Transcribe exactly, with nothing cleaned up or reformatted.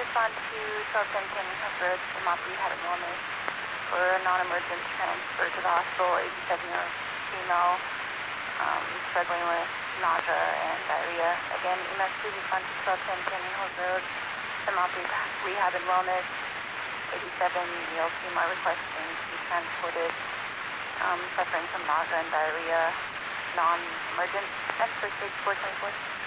respond to twelve ten Canyon Hook Road, Vermont Rehab and Wellness for a non-emergent transfer to the hospital, eighty-seven-year-old female um, struggling with nausea and diarrhea. Again, E M S to respond to twelve ten Canyon Hook Road, Vermont Rehab and Wellness, eighty-seven-year-old female requesting to be transported, um, suffering from nausea and diarrhea, non-emergent, transfer stage four twenty-four.